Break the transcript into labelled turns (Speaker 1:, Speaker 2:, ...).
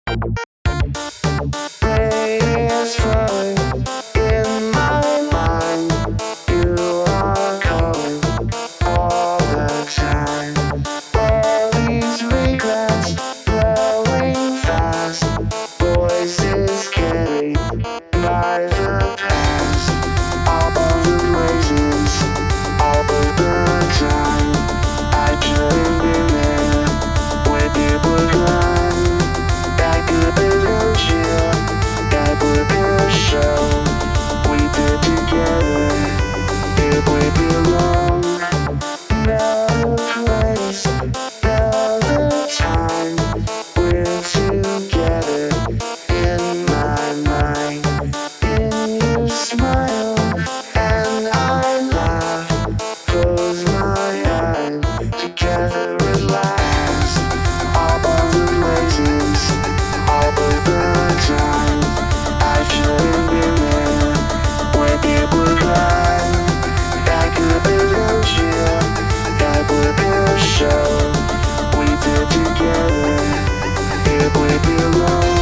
Speaker 1: Rain is falling in my mind. You are calling all the time. All these regrets flowing fast. Voices carried by the past. All the places, all of the time. I couldn't be there when you were gone. I couldn't hold you. That would be a show we did together. It would be long. No place, no the time. We're together in my mind. And you smile and I laugh. Close my eyes, together at last. All of the places, all of the time. I shouldn't be there when you were gone. I could be without you. That would be a show we did together. It would be long.